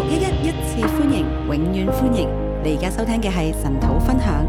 611一次歡迎，永遠歡迎！你而家收聽嘅係神土分享。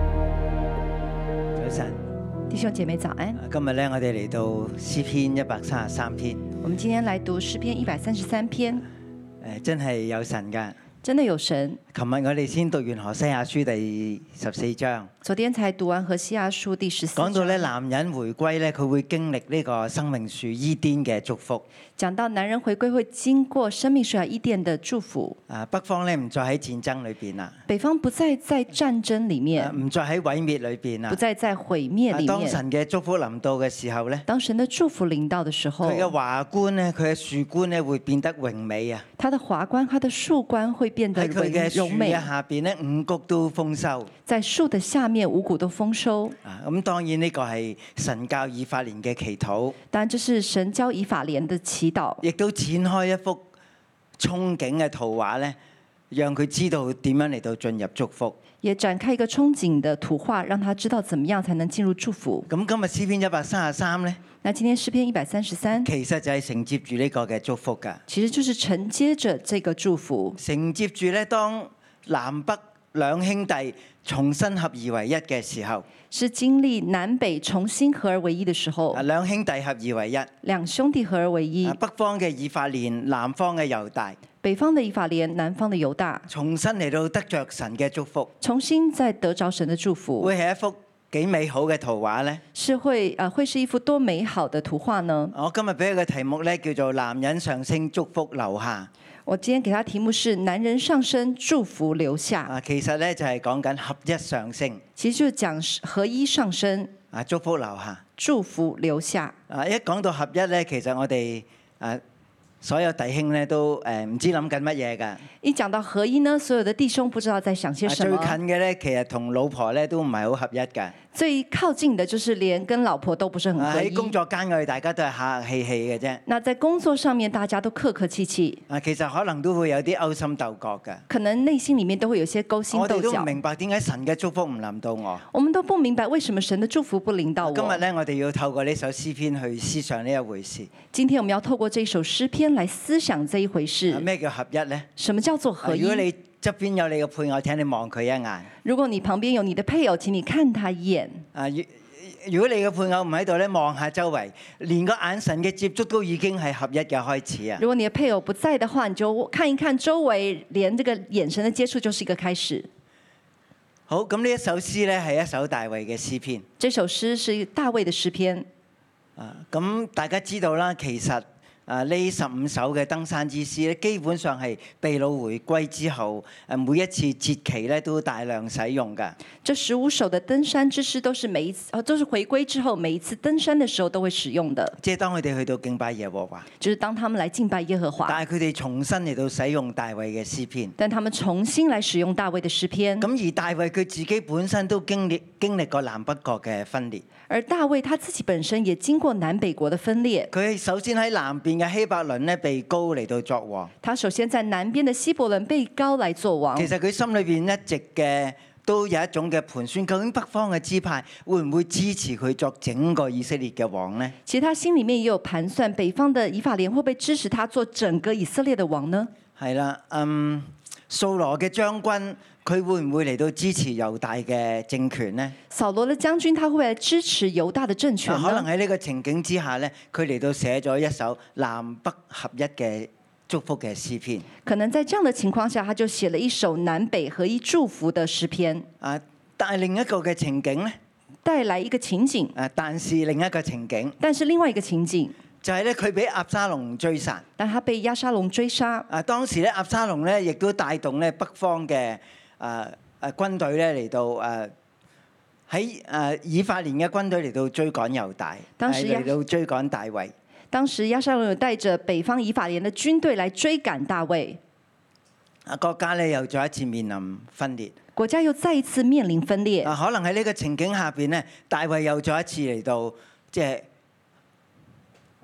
早晨， 弟兄姐妹早安。 今日咧，我哋嚟到詩篇133篇。 我們今天來讀詩篇133篇。 真係有神㗎。 真的有神。 琴日我哋先讀完何西阿書第14章。 昨天才讀完何西阿書第14章。 講到咧，男人回歸咧，佢會經歷呢個生命樹伊甸嘅祝福。 講到男人回歸會經過生命樹伊甸的祝福。 北方咧唔再喺戰爭裏邊啦。 北方不再在戰爭裏面。 唔再喺毀滅裏邊啦。 不再在毀滅裏面。 當神嘅祝福臨到嘅時候咧， 當神的祝福臨到的時候， 佢嘅華冠咧，佢嘅樹冠咧會變得榮美啊。 他的華冠，他的樹冠會變得喺佢嘅樹榮美。 嘅下邊咧，五穀都豐收。 在樹的下面，五穀都豐收。 咁當然呢個係神教以法蓮嘅祈禱。 當然，這是神教以法蓮的祈禱。 亦都展開一幅憧憬嘅圖畫咧，讓佢知道點樣嚟到進入祝福。 也展開一個憧憬的圖畫，讓他知道怎麼樣才能進入祝福。 咁今日詩篇133咧， 那今天詩篇133， 其實就係承接住呢個嘅祝福㗎。 其實就是承接着這個祝福。 承接住咧，當南北兩兄弟重新合而為一嘅時候， 是經歷南北重新合而為一的時候。 兩兄弟合而為一， 兩兄弟合而為一。 北方嘅以法蓮，南方嘅猶大。 北方的以法蓮，南方的猶大。 重新嚟到得着神嘅祝福。 重新再得着神的祝福。 會係一幅幾美好嘅圖畫呢？ 是會是一幅多美好的圖畫呢？ 我今日俾佢嘅題目咧叫做男人上升，祝福留下。 我今天給他題目是男人上升，祝福留下。 其實咧就係講緊合一上升。 其實就講合一上升。 祝福留下。 祝福留下。 一講到合一咧，其實我哋所有弟兄咧都唔知諗緊乜嘢㗎。 一講到合一呢，所有的弟兄不知道在想些什麼。 最近嘅咧，其實同老婆咧都唔係好合一㗎。 最靠近的，就是連跟老婆都不是很合一。 喺工作間我哋大家都係客客氣氣嘅啫。 那在工作上面，大家都客客氣氣。 其實可能都會有啲勾心鬥角㗎。 可能內心裡面都會有些勾心鬥角。 我哋都唔明白點解神嘅祝福唔臨到我。 我們都不明白為什麼神的祝福不臨到我。 今日咧，我哋要透過呢首詩篇去思想呢一回事。 今天我們要透過這首詩篇來思想這一回事。 咩叫合一呢？ 什麼叫做合一？ 如果你側邊有你嘅配偶，請你望佢一眼。 如果你旁邊有你的配偶，請你看他一眼。 如果你嘅配偶唔喺度咧，望下周圍，連個眼神嘅接觸都已經係合一嘅開始啊！ 如果你的配偶不在的話，你就看一看周圍，連這個眼神的接觸就是一個開始。 好，咁呢一首詩咧係一首大衛嘅詩篇。 這首詩是大衛的詩篇。 咁大家知道啦，其實呢15首嘅登山之詩咧，基本上係被擄回歸之後，每一次節期咧都大量使用㗎。 這15首的登山之詩都是都是回歸之後每一次登山的時候都會使用的。 即係當佢哋去到敬拜耶和華， 就是當他們來敬拜耶和華。 但係佢哋重新嚟到使用大衛嘅詩篇。 但他們重新來使用大衛的詩篇。 咁而大衛佢自己本身都經歷過南北國嘅分裂。 而大衛他自己本身也經過南北國的分裂。 佢首先喺南邊嘅希伯倫咧被膏嚟到作王。 他首先在南邊的希伯倫被膏來作王。 其實佢心裏邊一直嘅都有一種嘅盤算，究竟北方嘅支派會唔會支持佢作整個以色列嘅王呢？ 其實他心裏面也有盤算，北方的以法蓮會不會支持他做整個以色列的王呢？ 係啦，掃羅嘅將軍佢會唔會嚟到支持猶大嘅政權呢？ 掃羅的將軍他會唔會來支持猶大的政權呢？ 可能喺呢個情景之下咧，佢嚟到寫咗一首南北合一嘅祝福嘅詩篇。 可能在這樣的情況下，他就寫了一首南北合一祝福的詩篇。 但係另一個嘅情景咧， 帶來一個情景。 但是另一個情景， 但是另外一個情景就係咧佢俾押沙龍追殺。 但他被押沙龍追殺。 當時咧押沙龍咧亦都帶動咧北方嘅軍隊咧嚟到喺以法蓮嘅軍隊嚟到追趕猶大，嚟到追趕大衛。 當時押沙龍有帶着北方以法蓮的軍隊來追趕大衛。 國家咧又再一次面臨分裂。 國家又再一次面臨分裂。 可能喺呢個情景下邊咧，大衛又再一次嚟到即係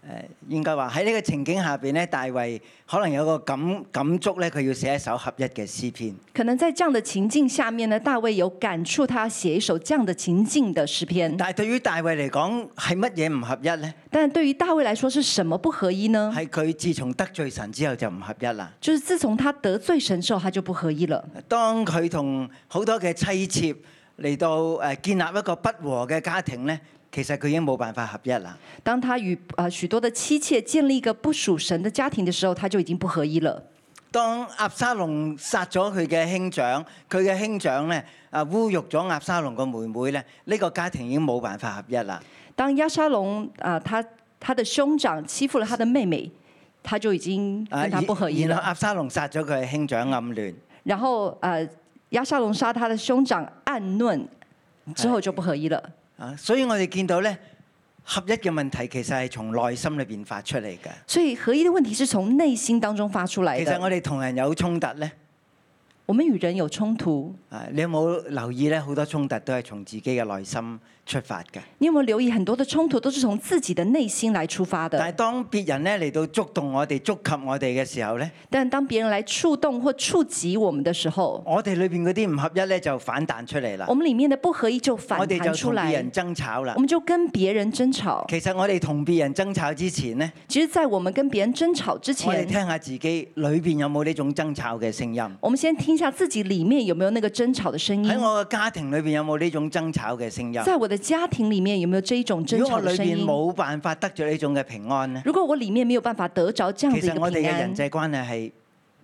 應該話喺呢個情景下邊咧，大衛可能有個感觸咧，佢要寫一首合一嘅詩篇。 可能在這樣的情境下面呢，大衛有感觸，他寫一首這樣的情境的詩篇。 但係對於大衛嚟講，係乜嘢唔合一呢？ 但對於大衛來說，是什麼不合一呢？ 係佢自從得罪神之後就唔合一啦。 就是自從他得罪神之後，他就不合一了。 當佢同好多嘅妻妾嚟到建立一個不和嘅家庭咧，其實佢已經冇辦法合一啦。 當他與許多的妻妾建立一個不屬神的家庭的時候，他就已經不合一了。 當押沙龍殺咗佢嘅兄長，佢嘅兄長咧侮辱咗押沙龍個妹妹咧，呢個家庭已經冇辦法合一啦。 當押沙龍他的兄長欺負了他的妹妹，他就已經跟他不合一了。 然後押沙龍殺咗佢嘅兄長暗嫩， 然後押沙龍殺他的兄長暗嫩之後就不合一了。 所以我哋見到咧，合一嘅問題其實係從內心裏邊發出嚟嘅。 所以合一的問題是從內心當中發出來的。 其實我哋同人有衝突咧， 我們與人有衝突。 你有冇留意咧？好多衝突都係從自己嘅內心出發嘅。 你有冇留意很多的衝突都是從自己的內心來出發的？ 但係當別人咧嚟到觸動我哋、觸及我哋嘅時候咧， 但當別人來觸動或觸及我們的時候， 我哋裏邊嗰啲唔合一咧就反彈出嚟啦。 我們裡面的不合一就反彈出來。 我哋就同別人爭吵啦。 我們就跟別人爭吵。 其實我哋同別人爭吵之前呢， 其實在我們跟別人爭吵之前， 我哋聽下自己裏邊有冇呢種爭吵嘅聲音。 我們先聽下自己裡面有沒有那個爭吵的聲音。 喺我嘅家庭裏邊有冇呢種爭吵嘅聲音？ 在我的家庭裡面有沒有這一種爭吵的聲音？ 如果我裏邊冇辦法得着呢種嘅平安呢？ 如果我裡面沒有辦法得着這樣的一個平安， 其實我哋嘅人際關係係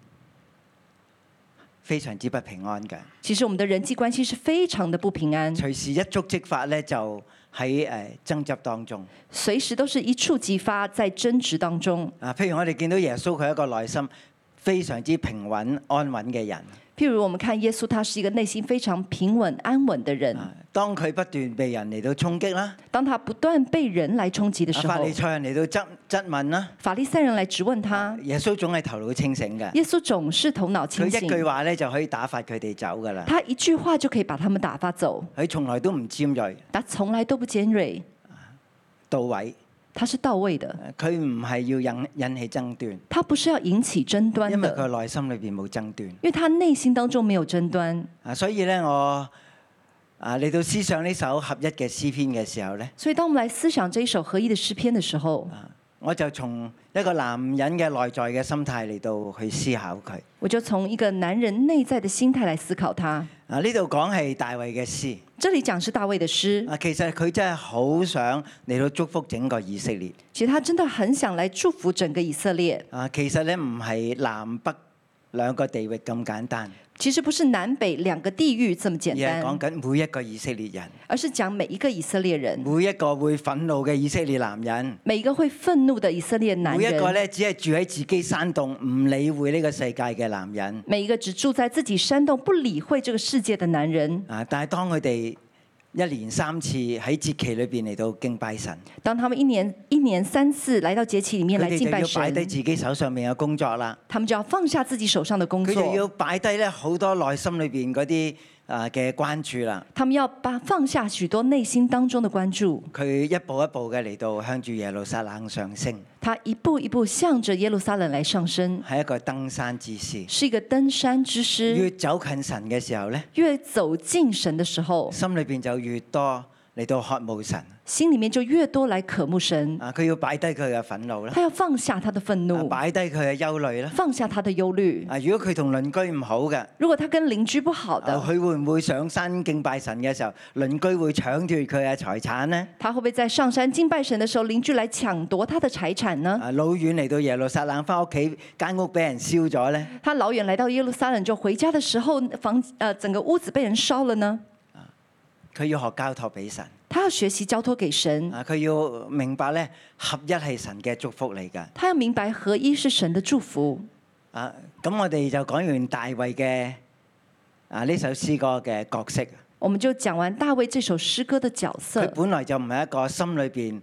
非常之不平安嘅。 其實我們的人際關係是非常的不平安。 隨時一觸即發咧，就喺爭執當中。 隨時都是一觸即發，在爭執當中。 譬如我哋見到耶穌，佢係一個內心非常之平穩安穩嘅人。 譬如我們看耶穌，他是一個內心非常平穩安穩的人。 當佢不斷被人嚟到衝擊啦， 當他不斷被人來衝擊的時候， 法利賽人嚟到質問啦， 法利賽人來質問他， 耶穌總係頭腦清醒嘅。 耶穌總是頭腦清醒。 佢一句話咧就可以打發佢哋走噶啦。 他一句話就可以把他們打發走。 佢從來都唔尖鋭， 他從來都不尖銳， 到位。 他是到位的。 佢唔係要引起爭端， 他不是要引起爭端的， 因為佢內心裏邊冇爭端。 因為他內心當中沒有爭端。 所以咧我嚟到思想呢首合一嘅詩篇嘅時候咧， 所以當我們來思想這一首合一的詩篇的時候， 我就從一個男人嘅內在嘅心態嚟到去思考佢。 我就從一個男人內在的心態來思考他。 呢度講係大衛嘅詩， 這裡講是大衛的詩。 其實佢真係好想嚟到祝福整個以色列。 其實他真的很想來祝福整個以色列。 其實咧唔係南北兩個地域咁簡單。 其實不是南北兩個地域這麼簡單， 而係講緊每一個以色列人， 而是講每一個以色列人， 每一個會憤怒嘅以色列男人， 每一個會憤怒的以色列男人， 每一個咧只係住喺自己山洞唔理會呢個世界嘅男人， 每一個只住在自己山洞不理會這個世界的男人。 但係當佢哋一連3次喺節期裏邊嚟到敬拜神， 當他們一年3次來到節期裡面來敬拜神， 佢哋就要擺低自己手上面嘅工作啦。 他們就要放下自己手上的工作， 佢哋要擺低咧好多內心裏邊嗰啲嘅關注啦。 他們要放下許多內心當中的關注。 佢一步一步嘅嚟到向住耶路撒冷上升。 他一步一步向着耶路撒冷來上升， 係一個登山之詩， 是一個登山之詩。 越走近神嘅時候咧， 越走近神的時候， 心裏邊就越多嚟到渴慕神， 心裡面就越多來渴慕神。 佢要擺低佢嘅憤怒啦， 他要放下他的憤怒， 擺低佢嘅憂慮啦， 放下他的憂慮。 如果佢同鄰居唔好嘅， 如果他跟鄰居不好的， 佢會唔會上山敬拜神嘅時候，鄰居會搶奪佢嘅財產呢？ 他會不會在上山敬拜神的時候，鄰居來搶奪他的財產呢？ 老遠嚟到耶路撒冷，翻屋企間屋俾人燒咗呢？ 他老遠來到耶路撒冷，就回家的時候，整個屋子被人燒了呢？ 佢要學交託俾神， 他要學習交託給神。 佢要明白咧，合一係神嘅祝福嚟㗎。 他要明白合一是神的祝福。 咁我哋就講完大衛嘅呢首詩歌嘅角色。 我們就講完大衛這首詩歌的角色。 佢本來就唔係一個心裏邊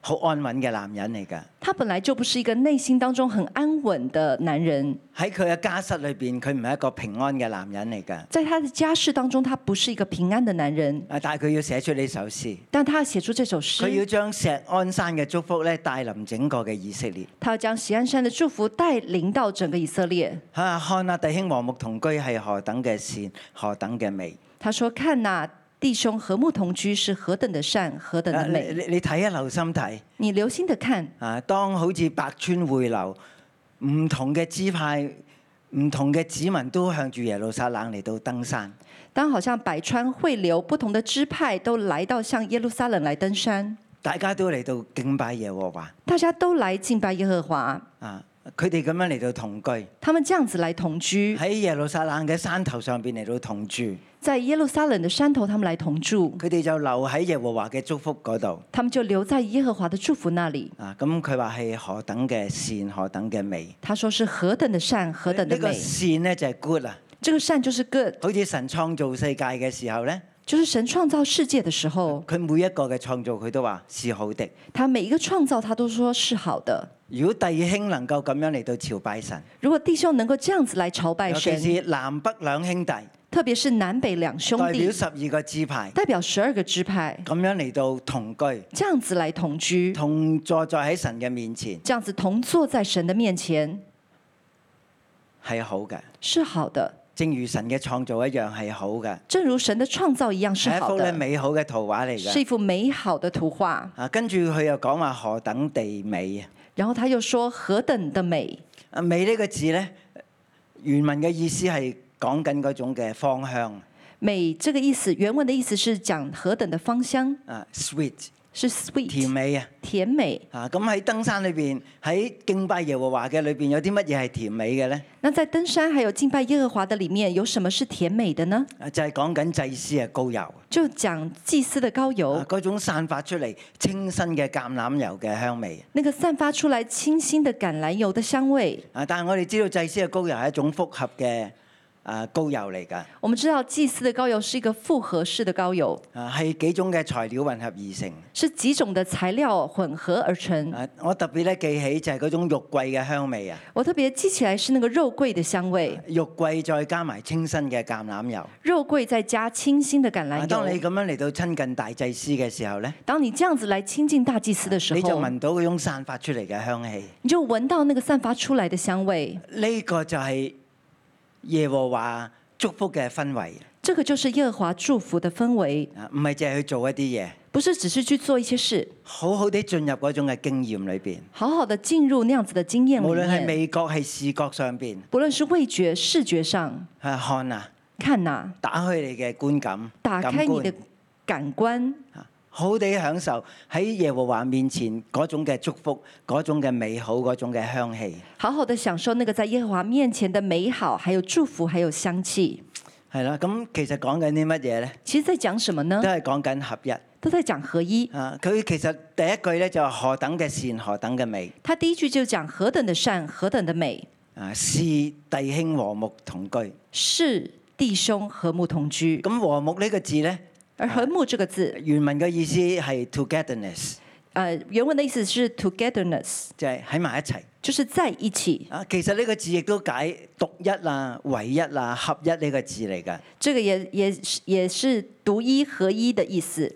好安穩嘅男人嚟㗎。 他本來就不是一個內心當中很安穩的男人。 喺佢嘅家室裏邊，佢唔係一個平安嘅男人嚟㗎。 在他的家室當中，他不是一個平安的男人。 但係佢要寫出呢首詩。 但他要寫出這首詩。 佢要將錫安山嘅祝福咧帶臨整個嘅以色列。 他要將錫安山的祝福帶領到整個以色列。 看啊，弟兄和睦同居係何等嘅善，何等嘅美。 他說：看啊，弟兄和睦同居是何等的善，何等的美。 你睇啊，留心睇。 你留心的看。 啊，當好似百川匯流，唔同嘅支派、唔同嘅子民都向住耶路撒冷嚟到登山。 當好像百川匯流，不同的支派都來到向耶路撒冷來登山。 大家都嚟到敬拜耶和華。 大家都來敬拜耶和華。 啊，佢哋咁樣嚟到同居。 他們這樣子來同居。 喺耶路撒冷嘅山頭上邊嚟到同住。 在耶路撒冷的山頭，他們來同住。 佢哋就留喺耶和華嘅祝福嗰度。 他們就留在耶和華的祝福那裡。 啊，咁佢話係何等嘅善，何等嘅美。 他說是何等的善，何等的美。 呢個善呢就係 good 啊。 這個善就是 good。 好似神創造世界嘅時候呢， 就是神創造世界的時候， 佢每一個嘅創造佢都話是好的。 他每一個創造，他都說是好的。 如果弟兄能夠咁樣嚟到朝拜神， 如果弟兄能夠這樣子來朝拜神， 尤其是南北兩兄弟， 特別是南北兩兄弟， 代表12個支派， 代表12個支派， 咁樣嚟到同居， 這樣子來同居， 同坐在喺神嘅面前， 這樣子同坐在神的面前， 係好嘅， 是好的。 正如神嘅創造一樣係好嘅， 正如神的創造一樣是好的， 係一幅美好嘅圖畫嚟嘅， 是一幅美好的圖畫。 啊，跟住佢又講話何等地美啊！ 然後他又說何等的美。 啊，美呢個字咧，原文嘅意思係講緊嗰種嘅芳香。 美這個意思，原文的意思是講何等的芳香。 啊 ，sweet。 是 sweet 甜美啊， 甜美啊！咁喺登山裏邊，喺敬拜耶和華嘅裏邊，有啲乜嘢係甜美嘅咧？ 那在登山還有敬拜耶和華的裡面，有什麼是甜美的呢？ 就係講緊祭司嘅膏油， 就講祭司的膏油， 嗰種散發出嚟清新嘅橄欖油嘅香味。 那個散發出來清新的橄欖油的香味。 啊！但係我哋知道祭司嘅膏油係一種複合嘅膏油嚟㗎。 我們知道祭司的膏油是一個複合式的膏油， 係幾種嘅材料混合而成。 是幾種的材料混合而成。 我特別咧記起就係嗰種肉桂嘅香味啊！ 我特別記起來是那個肉桂的香味。 肉桂再加埋清新嘅橄欖油。 肉桂再加清新的橄欖油。 當你咁樣嚟到親近大祭司嘅時候咧， 當你這樣子來親近大祭司的時候， 你就聞到嗰種散發出嚟嘅香氣。 你就聞到那個散發出來的香味。 呢個就係耶和華祝福嘅氛圍。 這個就是耶和華祝福的氛圍。 唔係淨係去做一啲嘢， 不是只是去做一些事， 好好地進入嗰種嘅經驗裏邊， 好好的進入那樣子的經驗裡面。 無論係味覺係視覺上邊， 不論是味覺視覺上， 看啊， 看啊， 打開你嘅觀感， 打開你的感官， 好好地享受喺耶和華面前嗰種嘅祝福，嗰種嘅美好，嗰種嘅香氣。 好好的享受那個在耶和華面前的美好，還有祝福，還有香氣。 係啦，咁其實講緊啲乜嘢咧？ 其實在講什麼呢？ 都係講緊合一， 都在講合一。 佢其實第一句咧就係何等嘅善，何等嘅美。 他第一句就講何等的善，何等的美。 是弟兄和睦同居。 是弟兄和睦同居。 咁和睦呢個字咧？ 而和睦這個字， 原文嘅意思係 togetherness。 原文的意思是 togetherness， 就係喺埋一齊， 就是在一起。 其實呢個字亦都解獨一啊、唯一啊、合一呢個字嚟㗎。 這個也是獨一合一的意思。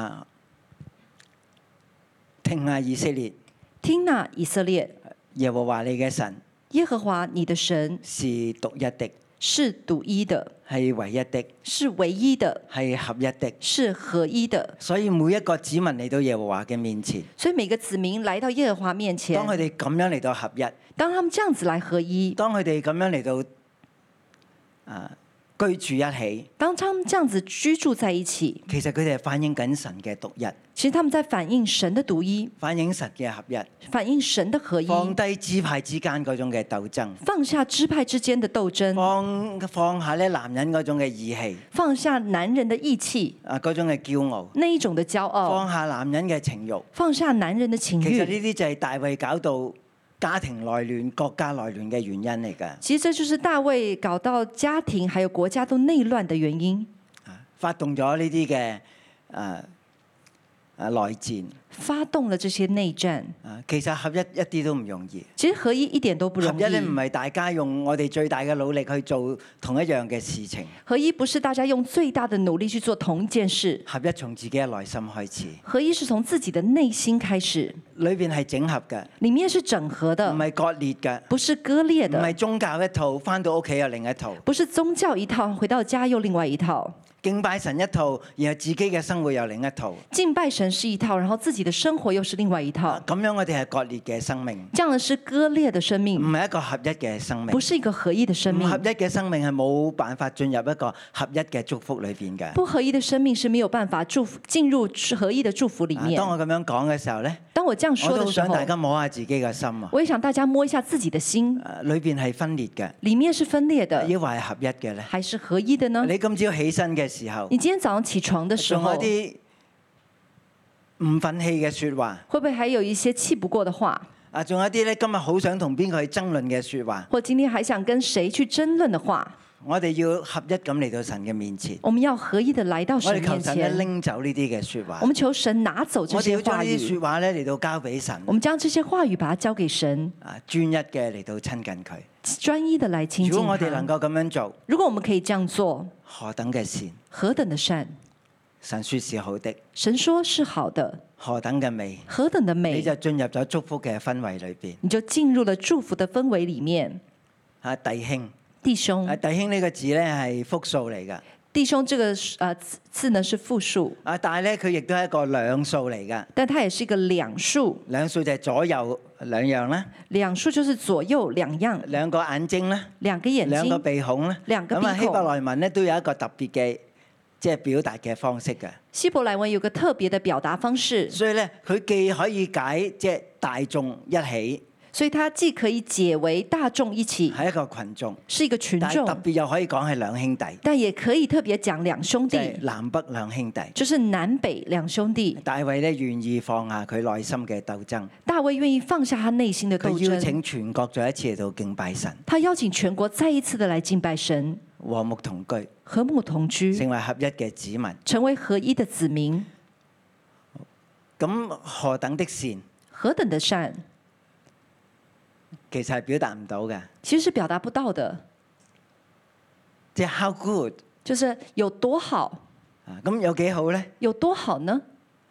聽啊以色列， 聽啊以色列， 耶和華你嘅神， 耶和華你的神是獨一的， 是獨一的， 係唯一的， 是唯一的， 係合一的， 是合一的。 所以每一個子民嚟到耶和華嘅面前， 所以每個子民來到耶和華面前， 當佢哋咁樣嚟到合一， 當他們這樣子來合一， 當佢哋咁樣嚟到居住一起， 當他們這樣子居住在一起， 其實佢哋係反映緊神嘅獨一。 其實他們在反映神的獨一， 反映神嘅合一， 反映神的合一， 放低支派之間嗰種嘅鬥爭， 放下支派之間的鬥爭， 放下咧男人嗰種嘅義氣， 放下男人的義氣， 嗰種嘅驕傲， 那一種的驕傲， 放下男人嘅情慾， 放下男人的情慾。 其實呢啲就係大衛搞到家庭內亂、國家內亂嘅原因嚟㗎。 其實這就是大衛搞到家庭還有國家都內亂的原因。 發動咗呢啲嘅內戰， 發動了這些內戰。 其實合一一啲都唔容易。 其實合一一點都不容易。 合一咧唔係大家用我哋最大嘅努力去做同一樣嘅事情。 合一不是大家用最大的努力去做同一件事。 合一從自己嘅內心開始。 合一是從自己的內心開始。 裏邊係整合嘅。 裡面是整合的。 唔係割裂嘅。 不是割裂的。 唔係宗教一套，返到屋企又另一套。 不是宗教一套，回到家又另外一套。 敬拜神一套，然後自己嘅生活又另一套。 敬拜神是一套，然後自己的生活又是另外一套。 咁樣我哋係割裂嘅生命。 這樣的是割裂的生命， 唔係一個合一嘅生命。 不是一個合一的生命。 合一嘅生命係冇辦法進入一個合一嘅祝福裏邊嘅。 不合一的生命是沒有辦法進入合一的祝福裡面。 當我咁樣講嘅時候咧， 當我這樣說的時候， 我都想大家摸下自己嘅心啊。 我也想大家摸一下自己的心。 裏邊係分裂嘅， 裡面是分裂的， 抑或係合一嘅咧？ 還是合一的呢？ 你今朝起身嘅時候， 你今天早上起床的時候， 仲有啲唔忿氣嘅説話， 會不會還有一些氣不過的話？ 仲有啲咧，今日好想同邊個去爭論嘅説話， 或今天還想跟誰去爭論的話？ 我哋要合一咁嚟到神嘅面前。 我們要合一的來到神面前。 我哋求神咧拎走呢啲嘅説話。 我們求神拿走這些話語。 我哋要將呢啲説話咧嚟到交俾神。 我們將這些話語把它交給神。 專一嘅嚟到親近佢。 專一的來親近他。 如果我哋能夠咁樣做， 如果我們可以這樣做， 何等嘅善， 何等的善。 神說是好的， 神說是好的。 何等嘅美， 何等的美， 你就進入咗祝福嘅氛圍裏邊。 你就進入了祝福的氛圍裡面。 弟兄。 弟兄， 弟兄呢個字咧係複數嚟噶。 弟兄這個字呢是複數。 但係咧佢亦都係一個兩數嚟噶。 但它也是一個兩數。 兩數就係左右兩樣啦。 兩數就是左右兩樣。 兩個眼睛啦。 兩個眼睛。 兩個鼻孔啦。 兩個鼻孔。 咁希伯來文咧都有一個特別嘅即係表達嘅方式嘅。 希伯來文有個特別嘅表達方式。 所以咧佢既可以解即係大眾一起。 所以它既可以解為大眾一起， 係一個群眾， 是一個群眾， 特別又可以講係兩兄弟， 但也可以特別講兩兄弟， 南北兩兄弟， 就是南北兩兄弟。 大衛咧願意放下佢內心嘅鬥爭， 大衛願意放下他內心的鬥爭， 佢邀請全國再一次嚟到敬拜神， 他邀請全國再一次的來敬拜神， 和睦同居， 和睦同居， 成為合一嘅子民， 成為合一的子民。 咁何等的善， 何等的善。 其實係表達唔到嘅， 其實是表達不到的， 即係 how good， 就是有多好。 咁有幾好咧？ 有多好呢？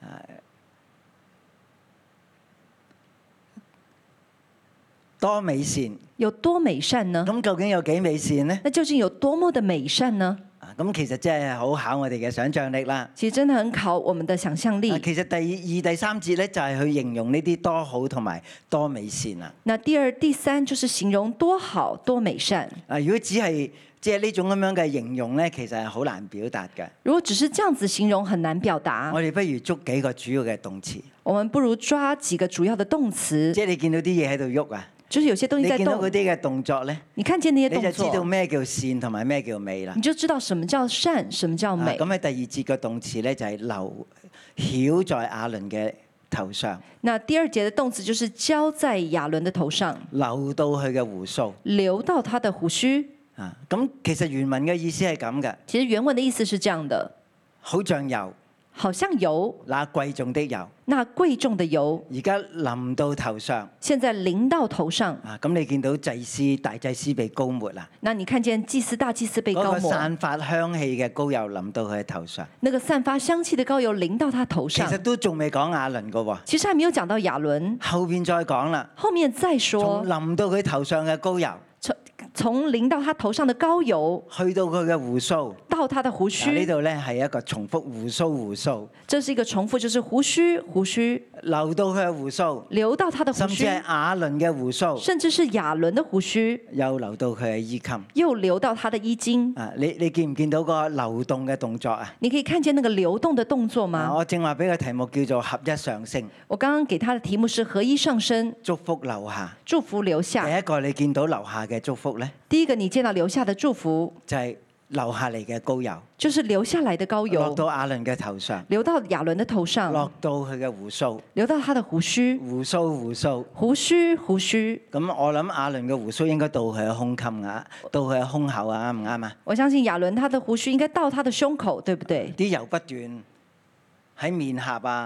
多美善， 有多美善呢？ 咁究竟有幾美善呢？ 那究竟有多麼的美善呢？ 咁其實真係好考我哋嘅想像力啦。 其實真的很考我們的想象力。 其實第二、第三節咧就係去形容呢啲多好同埋多美善啦。 那第二、第三就是形容多好多美善。 如果只係即係呢種咁樣嘅形容咧，其實係好難表達嘅。 如果只是這樣子形容，很難表達。 我哋不如捉幾個主要嘅動詞。 我們不如抓幾個主要的動詞。 即係你見到啲嘢喺度喐啊！ 就是有些東西在動。 你見到嗰啲嘅動作咧？ 你看見那些動作， 你就知道咩叫善同埋咩叫美啦。 你就知道什麼叫善，什麼叫美。 咁喺第二節嘅動詞咧就係流曉在亞倫嘅頭上。 那第二節嘅動詞就是澆在亞倫的頭上， 流到佢嘅鬍鬚， 流到他的鬍鬚。 咁其實原文嘅意思係咁嘅。 其實原文的意思是這樣的， 好像油。 好像油， 那貴重的油， 那貴重的油， 而家淋到頭上， 現在淋到頭上。 咁你見到祭司、大祭司被膏抹啦。 那你看見祭司、大祭司被膏抹。 嗰個散發香氣嘅膏油淋到佢頭上。 那個散發香氣的膏油淋到他頭上。 其實都仲未講亞倫㗎喎。 其實還沒有講到亞倫。 後邊再講啦。 後面再說。 從淋到佢頭上嘅膏油。 從淋到他頭上的膏油， 去到佢嘅鬍鬚， 到他的鬍鬚。 呢度咧係一個重複鬍鬚。 這是一個重複，就是鬍鬚流到佢嘅鬍鬚， 流到他的鬍鬚， 甚至係亞倫嘅鬍鬚， 甚至是亞倫的鬍鬚， 又流到佢嘅衣襟， 又流到他的衣襟。 你見唔見到個流動嘅動作啊？ 你可以看見那個流動的動作嗎？ 我正話俾個題目叫做合一上升。 我剛剛給他的題目是合一上升， 祝福留下， 祝福留下。 第一個你見到留下嘅祝福咧？ 第一個你見到留下的祝福就係流下嚟嘅膏油， 就是流下來的膏油， 落到亞倫嘅頭上， 流到亞倫的頭上， 落到佢嘅鬍鬚， 流到他的鬍鬚， 鬍鬚。咁我諗亞倫嘅鬍鬚應該到佢嘅胸襟啊，到佢嘅胸口啊，啱唔啱啊？ 我相信亞倫他的鬍鬚應該到他的胸口，對不對？ 啲油不斷喺面頰啊、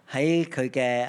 喺佢嘅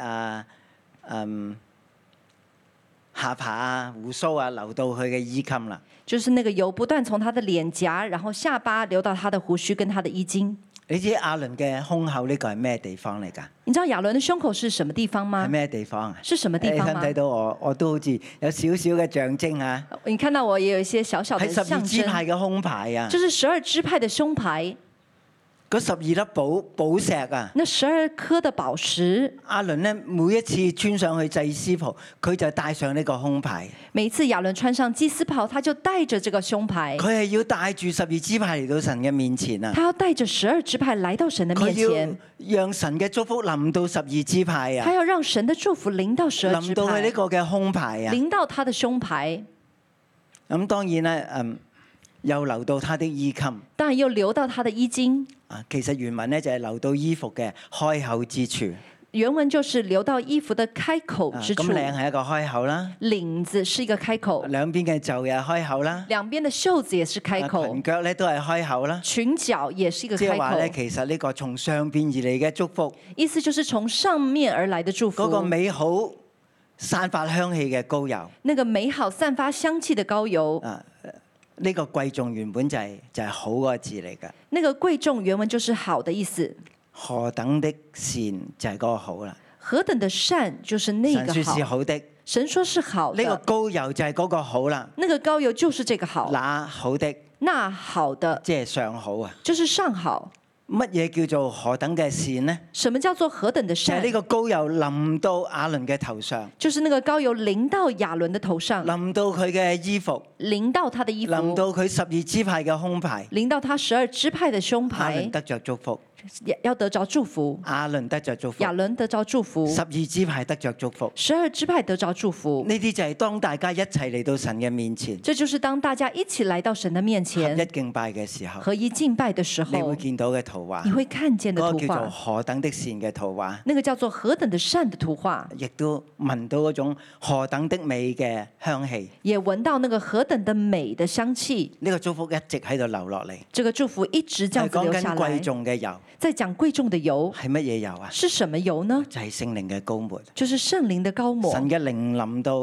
下巴啊、胡鬚啊流到佢嘅衣襟啦。 就是那個油不斷從他的臉頰，然後下巴流到他的胡鬚跟他的衣襟。 你知亞倫嘅胸口呢個係咩地方嚟㗎？ 你知道亞倫嘅胸口是什麼地方嗎？ 係咩地方啊？ 是什麼地方嗎？ 你睇到我都好似有少少嘅象徵啊！ 你看到我也有一些小小的象徵。 係12支派嘅胸牌啊！ 就是12支派的胸牌。 嗰12粒寶石啊！ 那12顆的寶石。 亞倫咧每一次穿上去祭司袍，佢就戴上呢個胸牌。 每一次亞倫穿上祭司袍，他就帶着這個胸牌。 佢係要帶住12支派嚟到神嘅面前啊！ 他要帶着12支派來到神的面前。 讓神嘅祝福臨到12支派啊！ 他要讓神的祝福臨到12支派。 臨到佢呢個嘅胸牌啊！ 臨到他的胸牌。 咁當然咧，又流到他的衣襟。 當然又流到他的衣襟。 其實原文咧就係流到衣服嘅開口之處。 原文就是流到衣服的開口之處。 咁領係一個開口啦。 領子是一個開口。 兩邊嘅袖又係開口啦。 兩邊的袖子也是開口。 裙腳咧都係開口啦。 裙腳也是一個開口。 即係話咧，其實呢個從上邊而嚟嘅祝福， 意思就是從上面而來的祝福。 嗰個美好散發香氣嘅膏油。 那個美好散發香氣的膏油。 呢個貴重原本就係好嗰個字嚟㗎。 那個貴重原文就是好的意思。 何等的善就係嗰個好啦。 何等的善就是那個好。 神說是好的。 神說是好的。 呢個膏油就係嗰個好啦。 那個膏油就是這個好。 那好的。 那好的。 即係上好啊。 就是上好。 乜嘢叫做何等嘅善呢？ 什麼叫做何等的善？ 就係呢個膏油淋到亞倫嘅頭上。 就是那個膏油淋到亞倫的頭上。 淋到佢嘅衣服。 淋到他的衣服。 淋到佢12支派嘅胸牌。 淋到他12支派的胸牌。 亞倫得着祝福。 要得着祝福。 亞倫得着祝福。 亞倫得着祝福。 12支派得着祝福。 12支派得着祝福。 呢啲就係當大家一齊嚟到神嘅面前。 這就是當大家一起來到神的面前。 合一敬拜嘅時候。 合一敬拜的時候。 你會見到嘅圖畫。 你會看見的圖畫。 嗰個叫做何等的善嘅圖畫。 那個叫做何等的善的圖畫。 亦都聞到嗰種何等的美嘅香氣。 也聞到那個何等的美的香氣。 呢個祝福一直喺度流落嚟。 這個祝福一直這樣子流下來。 係講緊貴重嘅油。 在講貴重的油。 係乜嘢油啊？ 是什麼油呢？ 就係聖靈嘅膏抹。 就是聖靈的膏抹。 神嘅靈臨到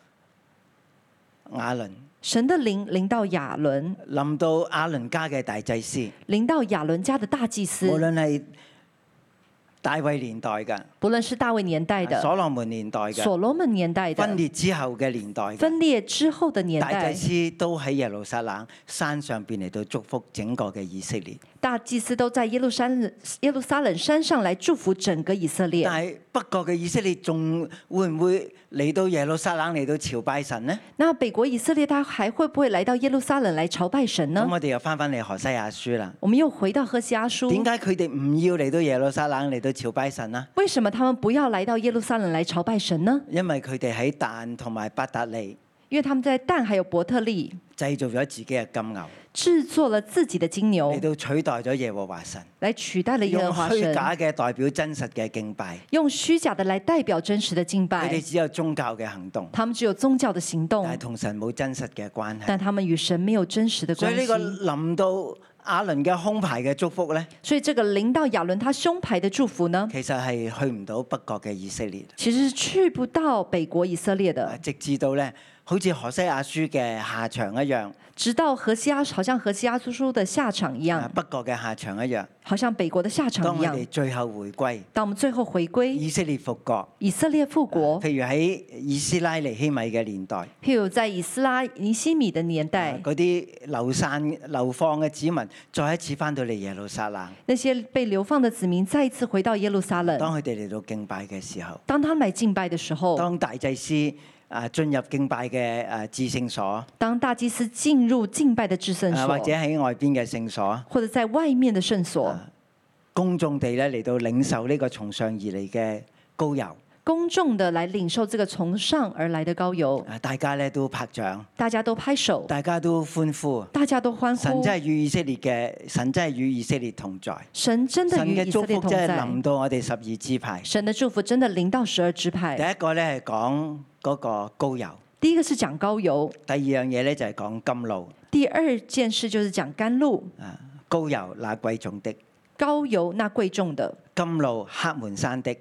亞倫。 神的靈臨到亞倫。 臨到亞倫家嘅大祭司。 臨到亞倫家的大祭司。 無論係大衛年代嘅， 不論是大衛年代的， 所羅門年代嘅， 所羅門年代的， 分裂之後嘅年代， 分裂之後的年代， 大祭司都喺耶路撒冷山上邊嚟到祝福整個嘅以色列。 大祭司都在耶路撒冷山上來祝福整個以色列。 但係北國嘅以色列仲會唔會嚟到耶路撒冷嚟到朝拜神呢？ 那北國以色列，他還會不會來到耶路撒冷來朝拜神呢？ 咁我哋又翻嚟何西阿書啦。 我們又回到何西阿書。 點解佢哋唔要嚟到耶路撒冷嚟到朝拜神呢？ 為什麼他們不要來到耶路撒冷來朝拜神呢？ 因為佢哋喺但同埋伯特利。 因為他們在但還有伯特利製造咗自己嘅金牛， 製作了自己的金牛嚟到取代咗耶和華神， 來取代了耶和華神， 用虛假嘅代表真實嘅敬拜， 用虛假的來代表真實的敬拜。 佢哋只有宗教嘅行動， 他們只有宗教的行動， 但係同神冇真實嘅關係。 但他們與神沒有真實的關係。 所以呢個臨到亞倫嘅胸牌嘅祝福咧， 所以這個臨到亞倫他胸牌的祝福呢， 其實係去唔到北國嘅以色列， 其實是去不到北國以色列的， 直至到咧好似何西阿書嘅下場一樣， 直到好像何西阿書的下場一樣， 北國嘅下場一樣， 好像北國的下場一樣。 當我哋最後回歸， 當我們最後回歸， 以色列復國， 以色列復國， 譬如喺以斯拉尼希米嘅年代， 譬如在以斯拉尼希米的年代， 嗰啲流放嘅子民再一次翻到嚟耶路撒冷， 那些被流放的子民再一次回到耶路撒冷。 當佢哋嚟到敬拜嘅時候， 當他們來敬拜的時候， 當大祭司進入敬拜嘅至聖所， 當大祭司進入敬拜的至聖所， 或者喺外邊嘅聖所， 或者在外面的聖所， 公眾地咧嚟到領受呢個從上而嚟嘅膏油， 公眾的來領受這個從上而來的膏油， 大家咧都拍掌， 大家都拍手， 大家都歡呼， 大家都歡呼。 神真係與以色列同在， 神真的與以色列同在。 神嘅祝福真係臨到我哋12支派。 神的祝福真的臨到12支派。 第一個咧係講嗰個膏油， 第一個是講膏油。 第二樣嘢咧就係講甘露。 第二件事就是講甘露。 膏油那貴重的， 膏油那貴重的， 甘露黑門山的，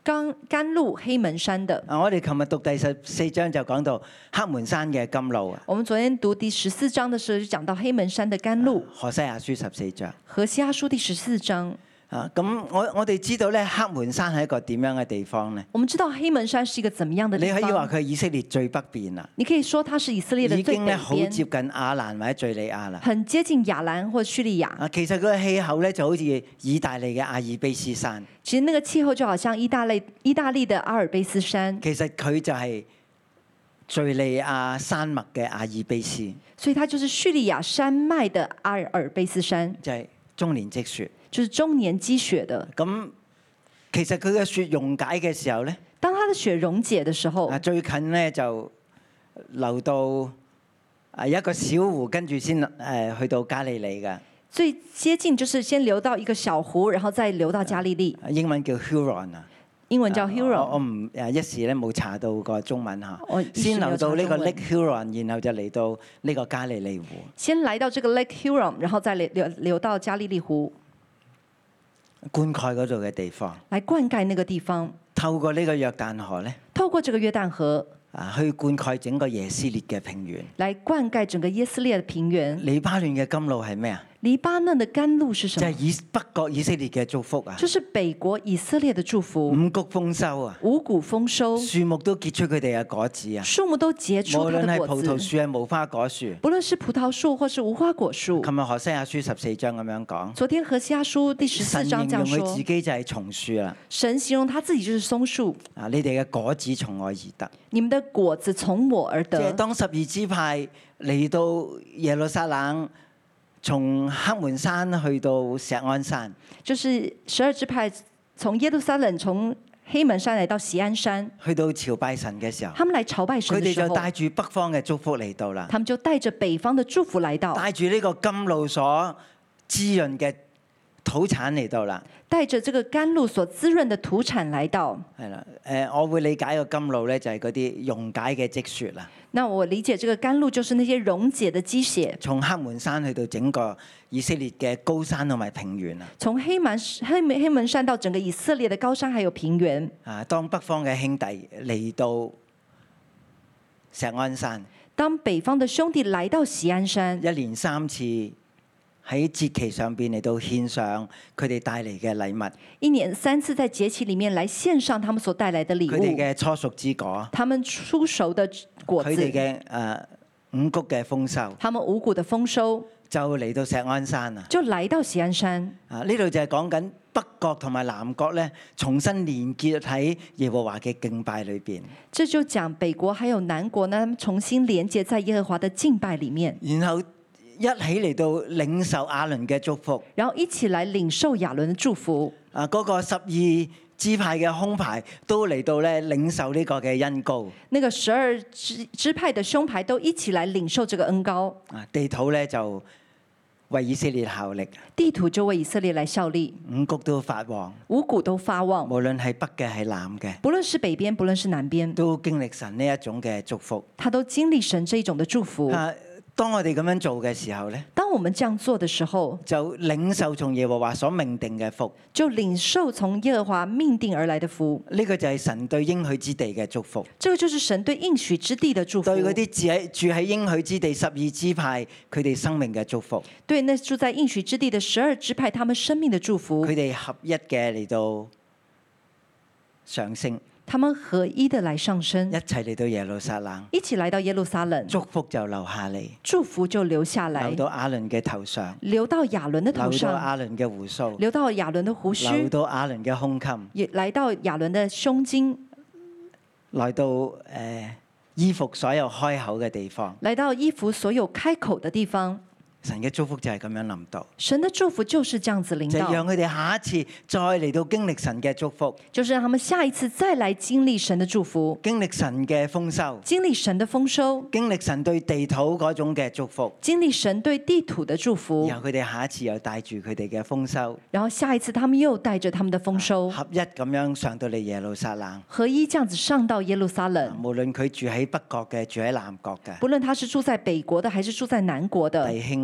甘露黑門山的。 我哋琴日讀第14章就講到黑門山嘅甘露啊。 我們昨天讀第14章的時候就講到黑門山的甘露。 何西阿書14章。 何西阿書第14章。 咁我哋知道咧，黑門山係一個點樣嘅地方呢？ 我們知道黑門山是一個怎麼樣的地方？ 你可以話佢係以色列最北邊啦。 你可以說它是以色列的最北邊。已經咧好接近亞蘭或者敘利亞啦。很接近亞蘭或者敘利亞。 其實佢嘅氣候咧就好似意大利嘅阿爾卑斯山。 其實那個氣候就好像意大利的阿爾卑斯山。 其實佢就係敘利亞山脈嘅阿爾卑斯。 所以它就是敘利亞山脈的阿爾卑斯山。 就係終年積雪。 就是終年積雪的。 咁其實佢嘅雪溶解嘅時候咧， 當它的雪溶解的時候， 最近咧就流到一個小湖，跟住先去到加利利嘅。 最接近就是先流到一個小湖，然後再流到加利利。 英文叫 Huron 啊。 英文叫 Huron。 我唔一時咧冇查到個中文嚇。先流到呢個 Lake Huron，然後就嚟到呢個加利利湖。 先來到這個 Lake Huron，然後再流到加利利湖。 灌溉嗰度嘅地方， 來灌溉那個地方。 透過呢個約旦河咧， 透過這個約旦河， 去灌溉整個耶斯列嘅平原。 來灌溉整個耶斯列嘅平原。 黎巴嫩嘅甘露係咩啊？ 黎巴嫩的甘露是什麼？ 就係北國以色列嘅祝福啊！ 就是北國以色列的祝福。 五穀豐收啊！ 五穀豐收。 樹木都結出佢哋嘅果子啊！ 樹木都結出它的果子。無論係葡萄樹係無花果樹。 不論是葡萄樹或是無花果樹。 琴日何西阿書14章咁樣講。 昨天何西阿書第14章這樣說。神形容佢自己就係松樹啦。 神形容他自己就是松樹。 啊！你哋嘅果子從我而得。 你們的果子從我而得。 即係當12支派嚟到耶路撒冷。從黑門山去到錫安山， 就是12支派從耶路撒冷從黑門山來到錫安山， 去到朝拜神嘅時候， 他們來朝拜神嘅時候， 佢哋就帶住北方嘅祝福嚟到啦。 他們就帶着北方的祝福來到， 帶住呢個甘露所滋潤嘅土產嚟到啦。 帶着這個甘露所滋潤的土產來到。 係啦，我會理解個甘露咧，就係嗰啲溶解嘅積雪啦。 那我理解這個甘露就是那些溶解的積雪， 從黑門山去到整個以色列嘅高山同埋平原啊。 從黑門山到整個以色列的高山還有平原。 啊，當北方嘅兄弟嚟到錫安山， 當北方的兄弟來到錫安山， 一連3次喺節期上邊嚟到獻上佢哋帶嚟嘅禮物。 一年3次在節期裡面來獻上他們所帶來的禮物。 佢哋嘅初熟之果， 他們初熟的果子。 佢哋嘅五穀嘅豐收， 他們五穀的豐收就嚟到錫安山啊！ 就來到錫安山。 啊，呢度就係講緊北國同埋南國咧，重新連結喺耶和華嘅敬拜裏邊。 這就講北國還有南國呢，重新連結在耶和華的敬拜裡面。 然後一起嚟到領受亞倫嘅祝福， 然後一起來領受亞倫的祝福。 啊，嗰個12支派嘅胸牌都嚟到咧領受呢個嘅恩膏。 那個12支派的胸牌都一起來領受這個恩膏。 啊，地土咧就為以色列效力， 地土就為以色列來效力。 五穀都發旺， 五穀都發旺。 無論係北嘅係南嘅， 不論是北邊，不論是南邊， 都經歷神呢一種嘅祝福。 他都經歷神這一種的祝福。 當我哋咁樣做嘅時候咧， 當我們這樣做的時候， 就領受從耶和華所命定嘅福， 就領受從耶和華命定而來的福。 呢個就係神對應許之地嘅祝福。 這個就是神對應許之地的祝福。 對嗰啲住喺應許之地12支派佢哋生命嘅祝福。 對，那住在應許之地的12支派，他們生命的祝福。 佢哋合一嘅嚟到上升。 他們合一的來上升， 一齊嚟到耶路撒冷， 一起來到耶路撒冷， 祝福就流下嚟， 祝福就流下來， 流到亞倫嘅頭上， 流到亞倫的頭上， 流到亞倫嘅鬍鬚， 流到亞倫的鬍鬚， 流到亞倫嘅胸襟， 也來到亞倫的胸襟， 來到衣服所有開口嘅地方， 來到衣服所有開口的地方。 神嘅祝福就係咁樣臨到， 神的祝福就是這樣子臨到， 就讓佢哋下一次再嚟到經歷神嘅祝福， 就是讓他們下一次再來經歷神的祝福， 經歷神嘅豐收， 經歷神的豐收， 經歷神對地土嗰種嘅祝福， 經歷神對地土的祝福， 然後佢哋下一次又帶住佢哋嘅豐收， 然後下一次他們又帶着他們的豐收， 合一咁樣上到嚟耶路撒冷， 合一這樣子上到耶路撒冷， 無論佢住喺北國嘅，住喺南國嘅， 不論他是住在北國的還是住在南國的， 弟兄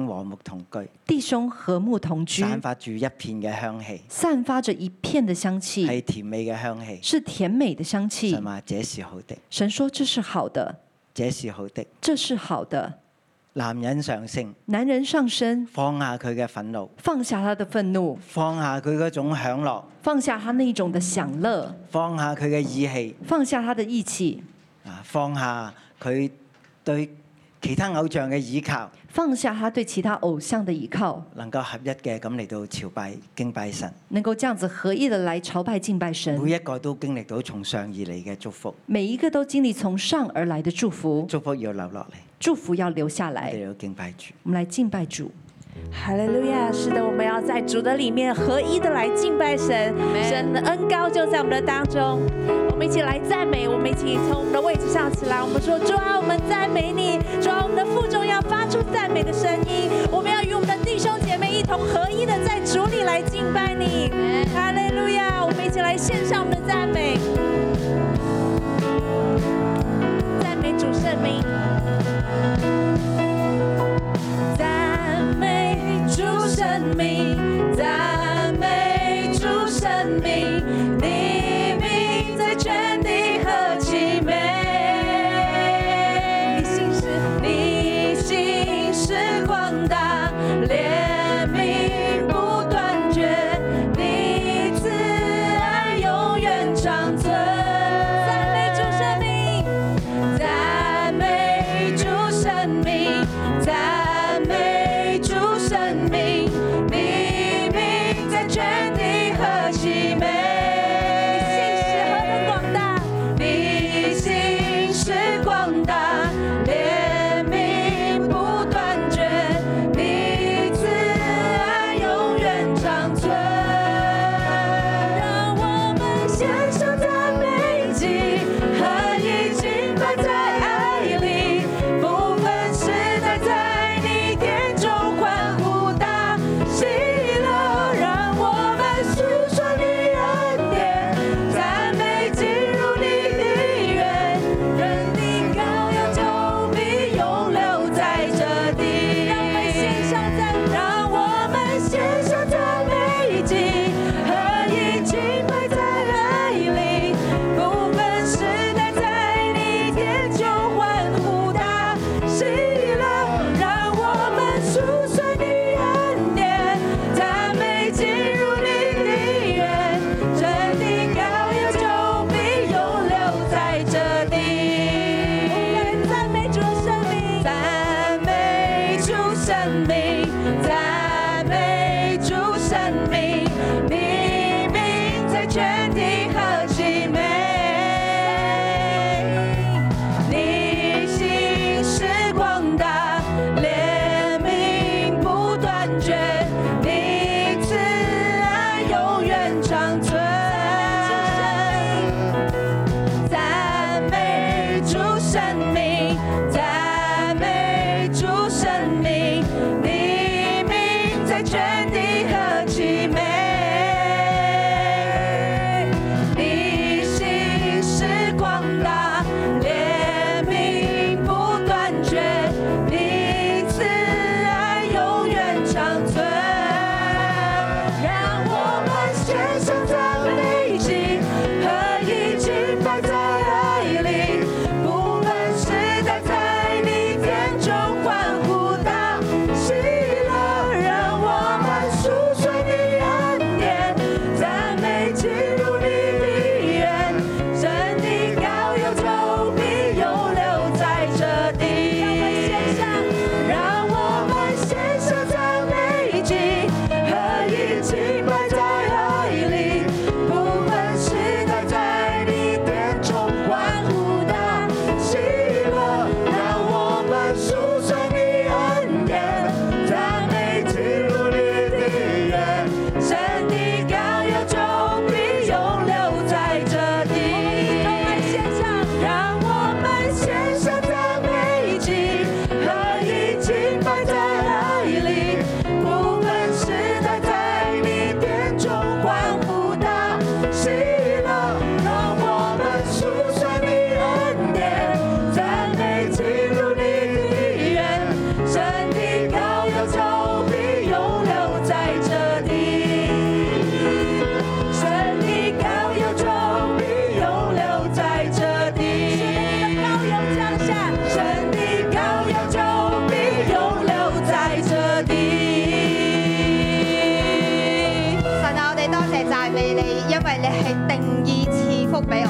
和睦同居， 弟兄和睦同居， 散發住一片嘅香氣， 散發着一片的香氣， 係甜美嘅香氣， 是甜美的香氣。 神話這是好的， 神說這是好的， 這是好的， 這是好的。 男人上升， 男人上升， 放下佢嘅憤怒， 放下他的憤怒， 放下佢嗰種享樂， 放下他那種的享樂， 放下佢嘅意氣， 放下他的義氣， 放下佢對其他偶像嘅倚靠， 放下他對其他偶像的倚靠， 能夠合一嘅咁嚟到朝拜敬拜神， 能夠這樣子合一的來朝拜敬拜神， 每一個都經歷到從上而嚟嘅祝福， 每一個都經歷從上而來的祝福， 祝福要留落嚟， 祝福要留下來， 我哋要敬拜主， 我們來敬拜主。 哈利路亞！是的，我們要在主的裡面合一的來敬拜神，神的恩膏就在我們的當中。我們一起來讚美，我們一起從我們的位置上起來，我們說：主啊，我們讚美你；主啊，我們的腹中要發出讚美的聲音。我們要與我們的弟兄姐妹一同合一的在主裡來敬拜你。哈利路亞！我們一起來獻上我們的讚美，讚美主聖名。生命，讚美主生命，你名在全地何其美！你心是廣大，憐憫不斷絕，你慈愛永遠長存。讚美主生命，讚美主生命，讚美主生命。生命，赞美主生命，你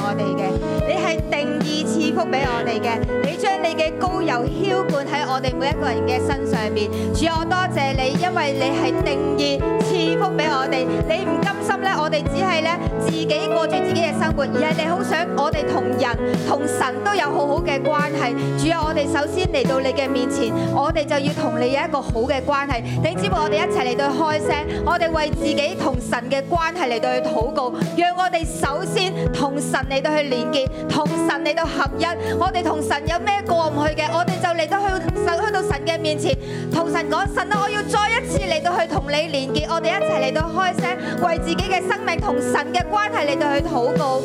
我哋嘅，你係定義賜福俾我哋嘅，你將你嘅膏油澆灌喺我哋每一個人嘅身上面。主啊，我多謝你，因為你係定義賜福俾我哋，你唔甘心咧，我哋只係咧自己過住自己嘅生活，而係你好想我哋同人同神都有好好嘅關係。主啊，我哋首先嚟到你嘅面前，我哋就要同你有一個好嘅關係。弟兄姊妹，我哋一齊嚟到開聲，我哋為自己同神嘅關係嚟到去禱告，讓我哋首先同神嚟到去連結，同神嚟到合一。我哋同神有咩過唔去嘅，我哋就嚟到去到神嘅面前，同神講：神啊，我要再一次嚟到去同你連結。我哋一齊嚟到開聲，為自己嘅生命同神嘅關係嚟到去禱告。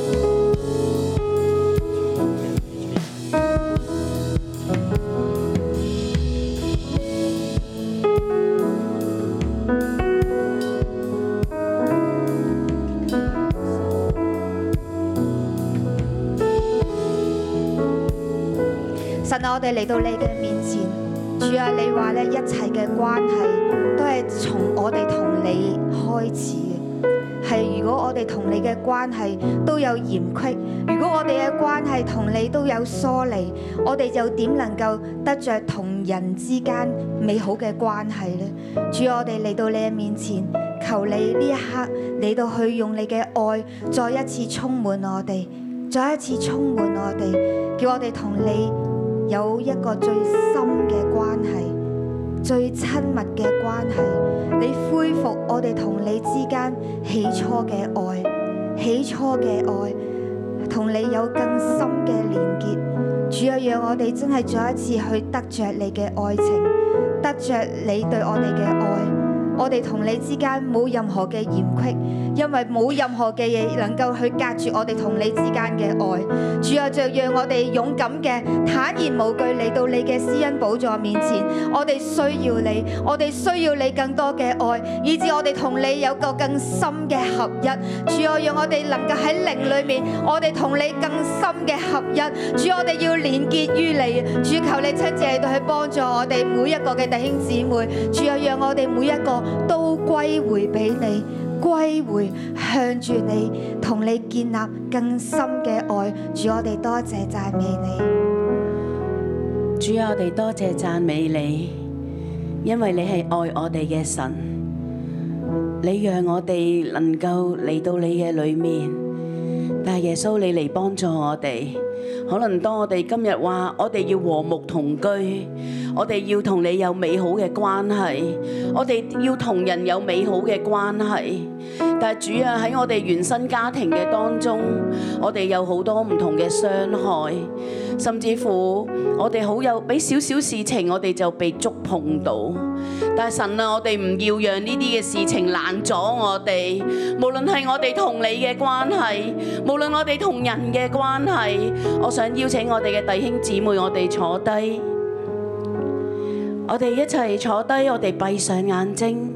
神啊，我哋嚟到你嘅面前，主啊，你話咧一切嘅關係都係從我哋同你開始嘅，係如果我哋同你嘅關係都有嫌隙，如果我哋嘅關係同你都有疏離，我哋又點能夠得着同人之間美好嘅關係呢？主啊，我哋嚟到你嘅面前，求你呢一刻嚟到去用你嘅愛再一次充滿我哋，再一次充滿我哋，叫我哋同你有一個最深嘅關係，最親密嘅關係。你恢復我哋同你之間起初嘅愛，起初嘅愛，同你有更深嘅連結。主啊，讓我哋真係再一次去得着你嘅愛情，得着你對我哋嘅愛。我哋同你之間冇任何嘅嫌隙，因為冇任何嘅嘢能夠去隔住我哋同你之間嘅愛。主啊，就讓我哋勇敢嘅坦然無懼嚟到你嘅施恩寶座面前。我哋需要你，我哋需要你更多嘅愛，以致我哋同你有個更深嘅合一。主啊，讓我哋能夠喺靈裏面，我哋同你更深嘅合一。主，我哋要連結於你。主，求你親自嚟到去幫助我哋每一個嘅弟兄姊妹。主啊，讓我哋每一個都歸回俾你，歸回向住你，同你建立更深嘅愛。主，我哋多謝讚美你。 主啊，我哋多謝讚美你，因為你係愛我哋嘅神，你讓我哋能夠嚟到你嘅裏面。但係耶穌，你嚟幫助我哋。可能當我哋今日話我哋要和睦同居，我哋要同你有美好嘅關係，我哋要同人有美好嘅關係。但係主啊，喺我哋原生家庭嘅當中，我哋有好多唔同嘅傷害，甚至乎我哋好有俾少少事情我哋就被觸碰到。但係神啊，我哋唔要讓呢啲嘅事情攔阻我哋，無論係我哋同你嘅關係，無論我哋同人嘅關係。我想邀請我哋嘅弟兄姊妹，我哋坐低，我哋一齊坐低，我哋閉上眼睛，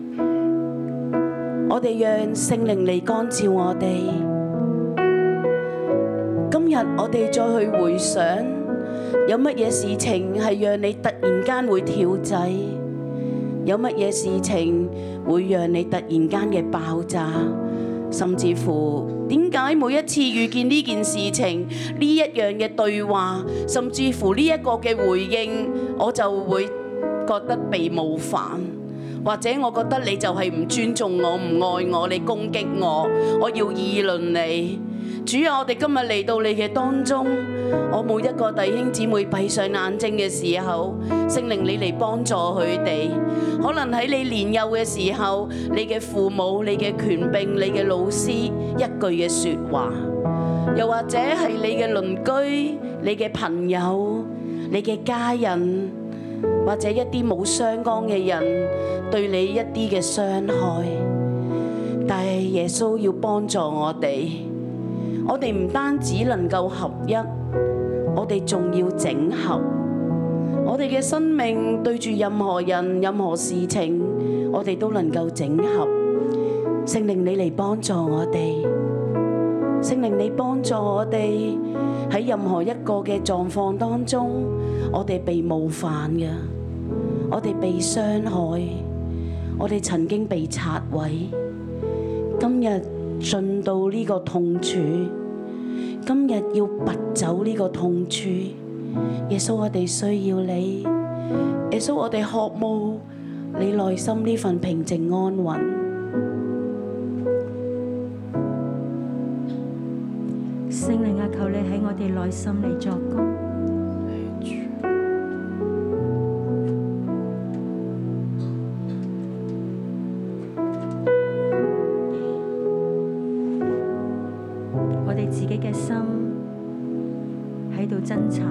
我哋讓聖靈嚟光照我哋。今日我哋再去回想，有乜嘢事情係讓你突然間會跳掣？有乜嘢事情會讓你突然間嘅爆炸？甚至乎點解每一次遇見呢件事情，呢一樣嘅對話，甚至乎呢一個嘅回應，我就會覺得被冒犯，或者我覺得你就係唔尊重我、唔愛我，你攻擊我，我要議論你。主啊，我哋今日嚟到你嘅當中，我每一個弟兄姊妹閉上眼睛嘅時候，聖靈你嚟幫助佢哋。可能喺你年幼嘅時候，你嘅父母、你嘅權柄、你嘅老師一句嘅說話，又或者係你嘅鄰居、你嘅朋友、你嘅家人，或者一啲冇相干嘅人對你一啲嘅傷害。但係耶穌要幫助我哋。我哋唔單止能夠合一，我哋仲要整合。我哋嘅生命對住任何人、任何事情，我哋都能夠整合。聖靈你嚟幫助我哋，聖靈你幫助我哋喺任何一個嘅狀況當中，我哋被冒犯嘅，我哋被傷害，我哋曾經被拆毀，今日進到呢個痛處， 今日要拔走呢個痛處。耶穌，我哋需要你。耶穌，我哋渴慕你內心呢份平靜安穩。 聖靈啊，求你喺我哋內心嚟作工。我哋自己嘅心喺度掙扎。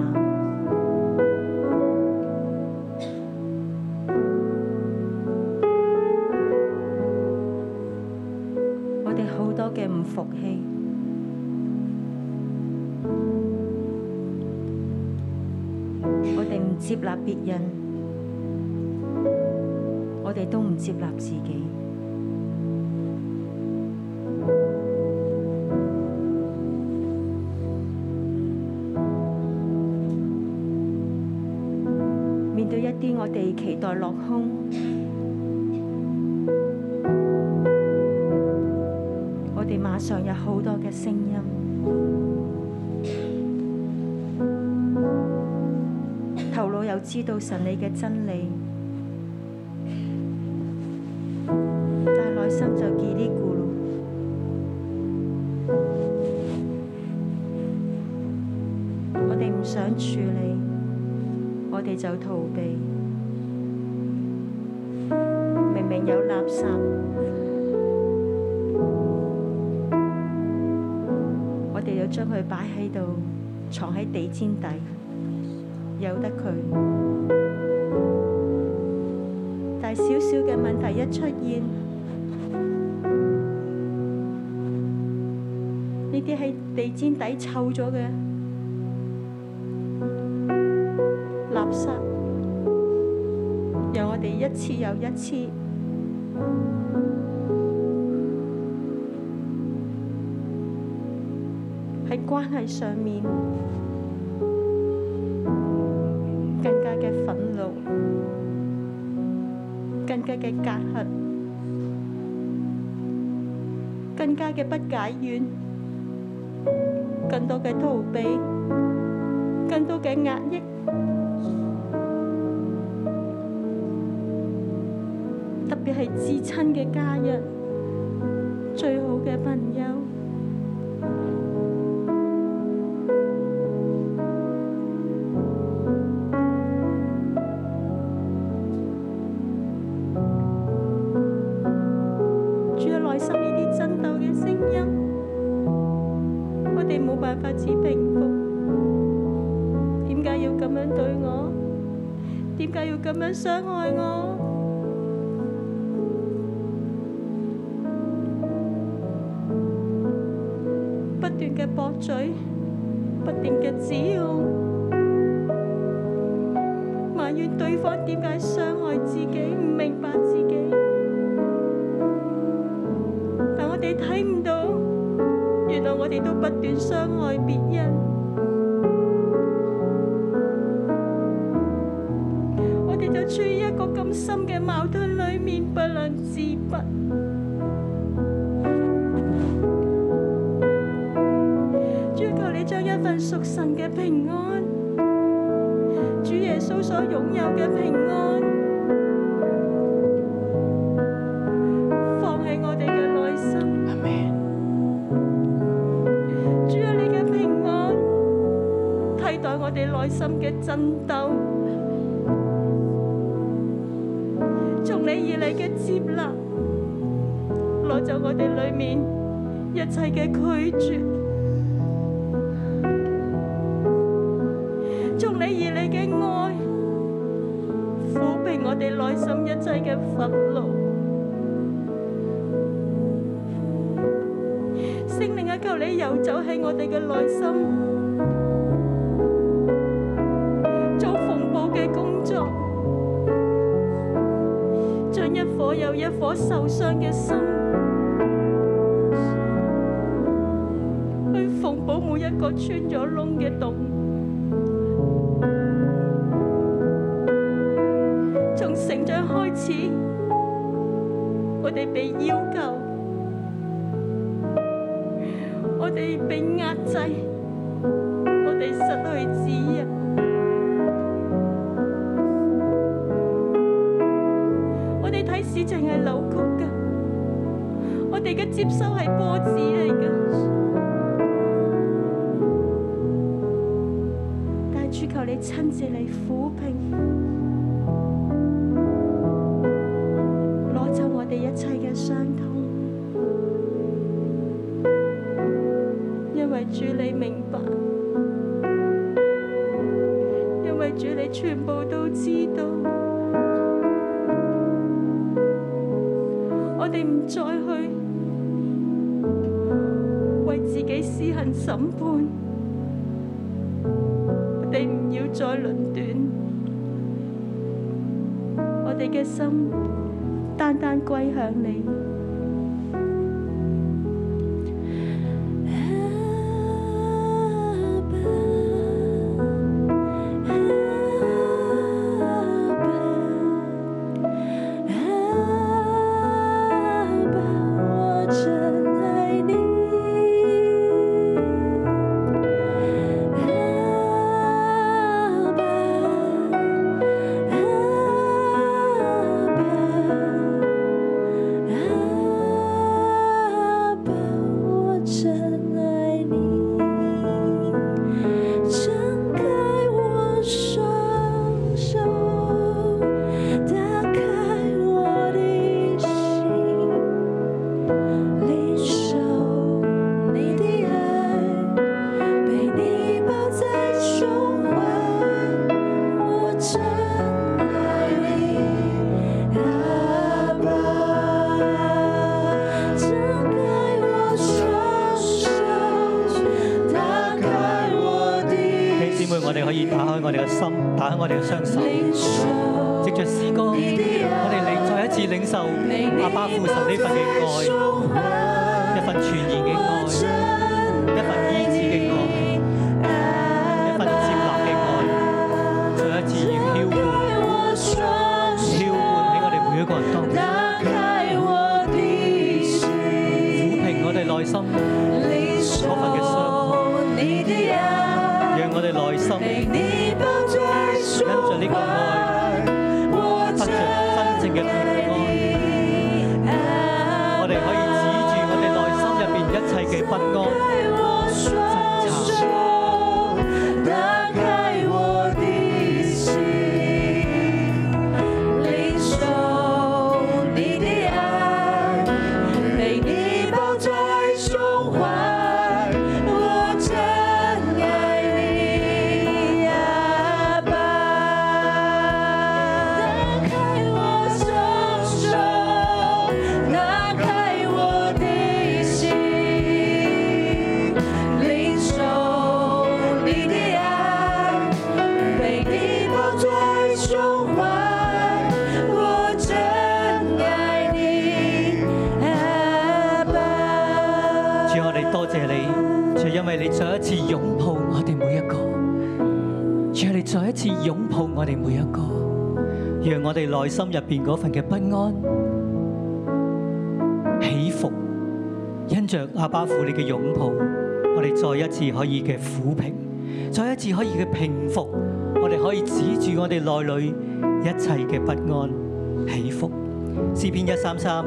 嘅唔服氣，我哋唔接納別人，我哋都唔接納自己。面對一啲我哋期待落空，馬上有好多嘅聲音，頭腦又知道神你嘅真理，但係內心就嘰哩咕嚕。我哋唔想處理，我哋就逃避。明明有垃圾，將佢擺喺度，藏喺地氈底，由得佢。但係少少嘅問題一出現，呢啲喺地氈底臭咗嘅垃圾，讓我哋一次又一次喺關係上面更加嘅憤怒，更加嘅隔閡，更加嘅不解怨，更多嘅逃避，更多嘅壓抑，特別係至親嘅家人，最好嘅朋友。咁樣傷害我，不斷嘅駁嘴，不斷嘅指控，埋怨對方點解傷害自己，唔明白自己。但我哋睇唔到，原來我哋都不斷傷害別人。處於一個咁深嘅矛盾裏面，不能自拔。主，求你將一份屬神嘅平安，主耶穌所擁有嘅平安，放喺我哋嘅內心。阿們。主啊，你嘅平安替代我哋內心嘅爭鬥。你而嚟嘅接納，攞走我哋裏面一切嘅拒絕；從你而嚟嘅愛，撫平我哋內心一切嘅憤怒。聖靈啊，求你遊走喺我哋嘅內心，做縫補嘅工作。將一顆又一顆受傷嘅心，去縫補每一個穿咗窿嘅洞。從成長開始，我哋被要求，我哋被壓制， 世，我哋失去指引，我哋睇事情係扭曲嘅，我哋嘅接收係波子嚟嘅。但係主求你親自嚟撫平，攞走我哋一切嘅傷痛。因為主你明白，因為主你全部都知道，我哋唔再去為自己施行審判，我哋唔要再論斷，我哋嘅心單單歸向你。 打開我哋嘅雙手，藉着詩歌，我哋嚟再一次領受阿爸父神呢份嘅愛，一份全然嘅愛，一份醫治嘅愛，一份接納嘅愛，再一次澆灌喺我哋每一個人當中，撫平我哋內心嗰份嘅傷害，讓我哋內心因着呢個愛，得着真正嘅平安。我哋可以止住我哋內心入邊一切嘅不安、爭吵。打開我的心，領受你的愛，被你抱在胸懷，我真愛你。因為你再一次擁抱我哋每一個，主啊，你再一次擁抱我哋每一個，讓我哋內心入邊嗰份嘅不安起伏，因着阿爸父你嘅擁抱，我哋再一次可以嘅撫平，再一次可以嘅平復，我哋可以止住我哋內裏一切嘅不安起伏。詩篇133，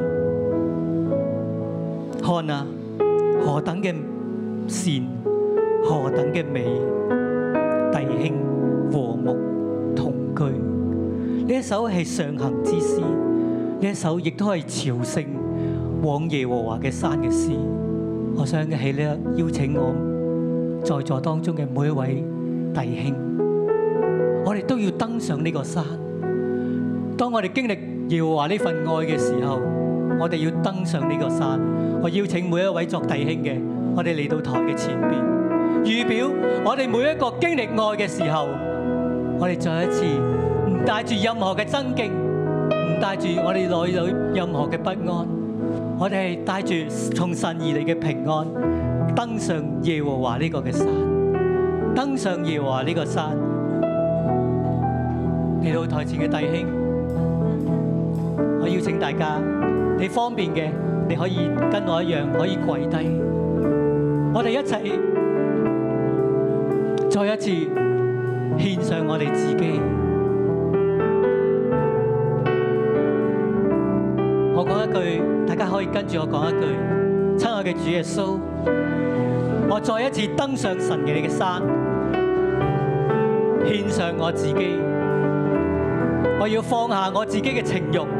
看啊，何等嘅善，何等嘅美，弟兄和睦同居。呢一首係上行之詩，呢一首亦都係朝聖往耶和華嘅山嘅詩。我想喺呢邀請我在座當中嘅每一位弟兄，我哋都要登上呢個山。當我哋經歷耶和華呢份愛嘅時候，我哋要登上呢個山。我邀請每一位作弟兄嘅，我哋嚟到台嘅前邊，預表我哋每一個經歷愛嘅時候，我哋再一次唔帶住任何嘅爭競，唔帶住我哋內裏任何嘅不安，我哋係帶住從神而嚟嘅平安，登上耶和華呢個嘅山，登上耶和華呢個山。嚟到台前嘅弟兄，我邀請大家，你方便嘅，你可以跟我一樣可以跪低，我哋一齊再一次獻上我哋自己。我講一句，大家可以跟住我講一句：親愛嘅主耶穌，我再一次登上神嘅山，獻上我自己。我要放下我自己嘅情慾，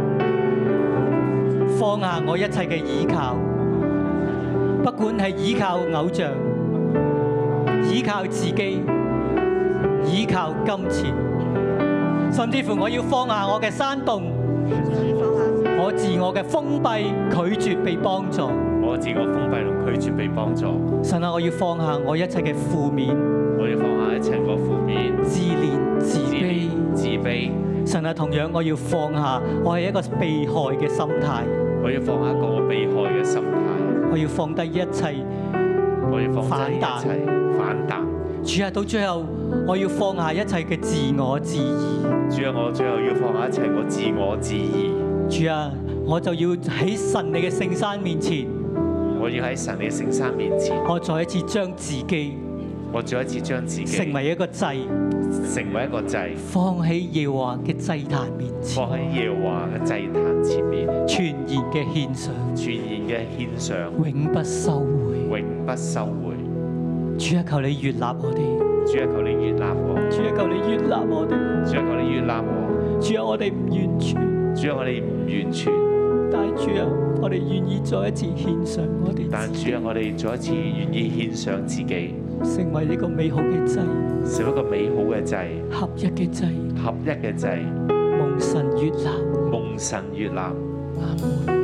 放下我一切嘅倚靠，不管係倚靠偶像、倚靠自己、倚靠金錢，甚至乎我要放下我嘅山洞，我自我嘅封閉，拒絕被幫助。 我自我封閉同拒絕被幫助。 神啊，我要放下我一切嘅負面， 我要放下一切個負面、 自憐、 自卑。 神啊，同樣我要放下我係一個被害嘅心態。 我要放下一個我被害嘅心態。 我要放低一切， 我要放低一切反彈。 主啊，到最後我要放下一切嘅自我自義。 主啊，我最後要放下一切個自我自義。 主啊，我就要喺神你嘅聖山面前， 我要喺神你嘅聖山面前， 我再一次將自己， 我再一次將自己成為一個祭， 放喺耶和華嘅祭壇面前， 放喺耶和華嘅祭壇前面， 全然嘅獻上，永不收回。主啊，求你悅納我哋。 主啊，求你悅納我。 主啊，求你悅納我哋。 主啊，求你悅納我。 主啊，我哋唔完全。 主啊，我哋唔完全。 但係主啊，我哋願意再一次獻上我哋。 但主啊，我哋再一次願意獻上自己， 成為一個美好嘅祭， 成為一個美好嘅祭， 合一嘅祭，蒙神悅納。阿門。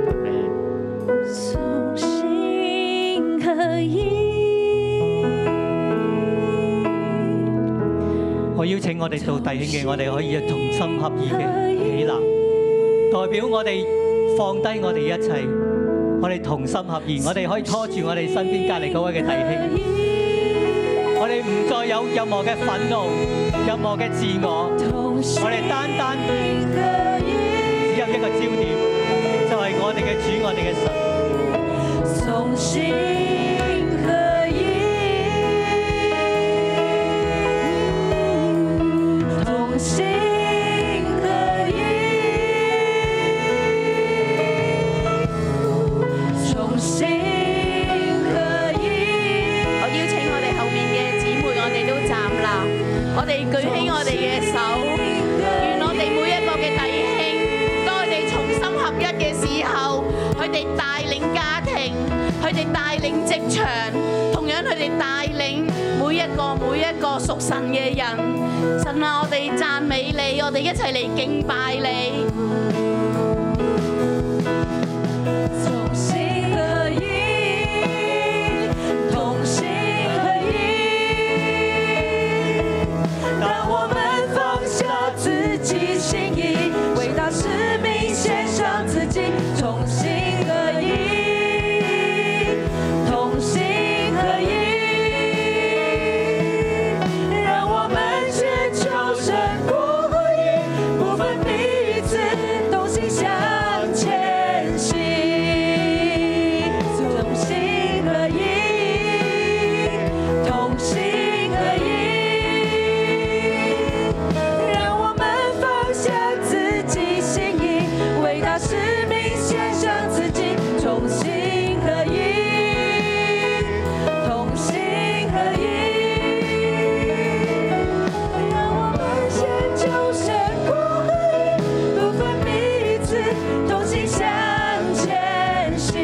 從心合一。 我邀請我哋做弟兄嘅，我哋可以同心合意嘅起立，代表我哋放低我哋一切，我哋同心合意，我哋可以拖住我哋身邊隔離嗰位嘅弟兄，我哋唔再有任何嘅憤怒，任何嘅自我，我哋單單只有一個焦點，就係我哋嘅主，我哋嘅神。 從心合一，同心合一，同心合一。 我邀請我哋後面嘅姊妹，我哋都站立，我哋舉起我哋嘅手，願我哋每一個嘅弟兄，當我哋重新合一嘅時候，佢哋帶領家庭，佢哋帶領職場，同樣佢哋帶領每一個屬神嘅人。神啊，我哋讚美你，我哋一齊嚟敬拜你。 同心合一，同心合一。當我們放下自己心意，為他使命獻上自己，同心合一，同心合一。讓我們尋求神國合一，不分彼此，同心向前行。同心合一，同心合一。讓我們放下自己心意，為他使命獻上自己，同心合一，同心合一。讓我們尋求神國合一，不分彼此，同心向前行。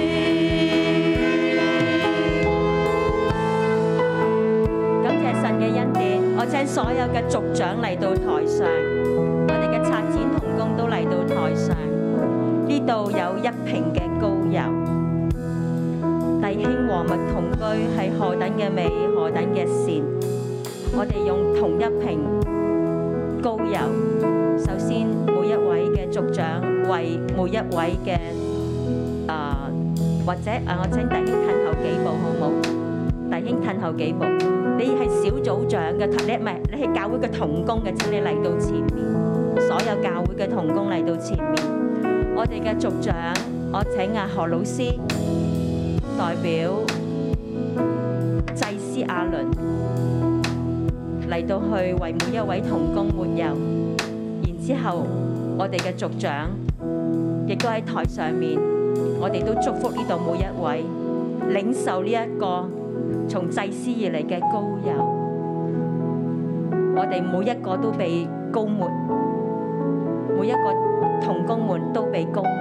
感謝神嘅恩典，我請所有嘅族長嚟到台上，我哋嘅策展同工都嚟到台上。呢度有一瓶嘅膏油，弟兄和睦同居係何等嘅美，何等嘅善。我哋用同一瓶膏油，首先每一位嘅族長為每一位嘅或者我請弟兄褪後幾步好冇？弟兄褪後幾步。你係小組長嘅，你係教會嘅同工嘅，請你嚟到前面。所有教會嘅同工嚟到前面。我哋嘅族長，我請阿何老師代表祭司亞倫嚟到去為每一位同工抹油，然之後我哋嘅族長亦都喺台上面，我哋都祝福呢度每一位領受呢一個從祭司而嚟嘅膏油，我哋每一個都被膏抹，每一個同工們都被膏抹。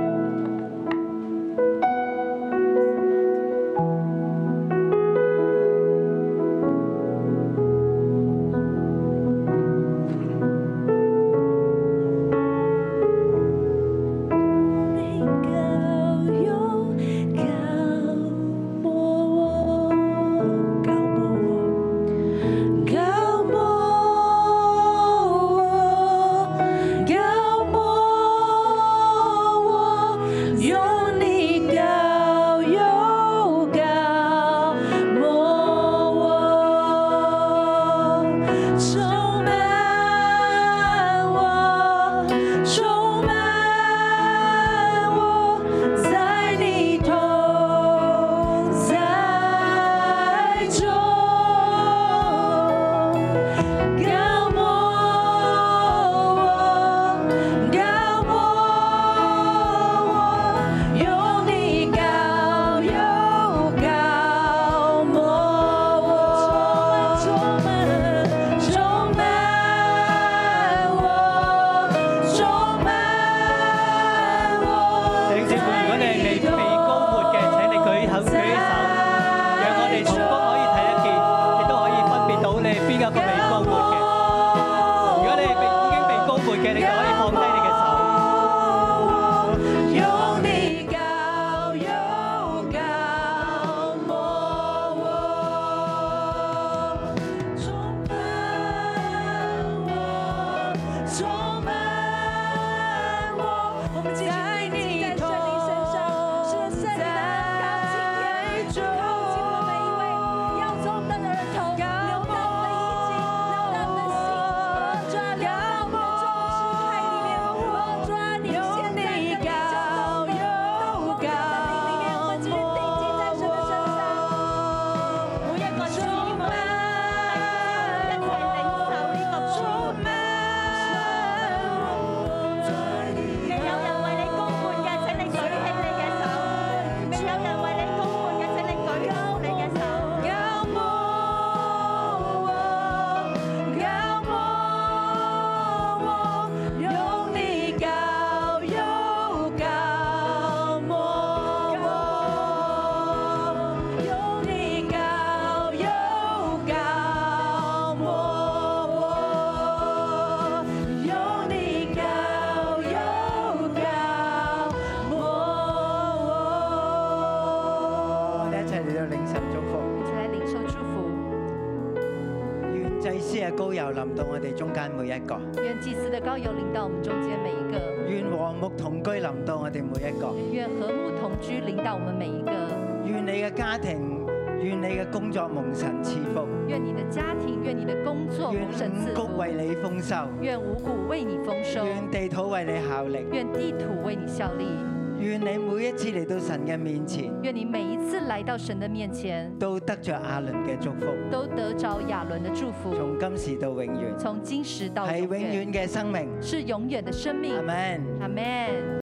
膏油臨到我哋中間每一個， 願祭司的膏油臨到我們中間每一個， 願和睦同居臨到我哋每一個， 願和睦同居臨到我們每一個， 願你嘅家庭，願你嘅工作蒙神賜福， 願你的家庭，願你的工作蒙神賜福， 願五穀為你豐收， 願五穀為你豐收， 願地土為你效力， 願地土為你效力。 願你每一次嚟到神嘅面前， 願你每一次來到神的面前， 都得着亞倫嘅祝福， 都得着亞倫的祝福， 從今時到永遠， 從今時到永遠， 係永遠嘅生命， 是永遠的生命。 阿們， 阿們。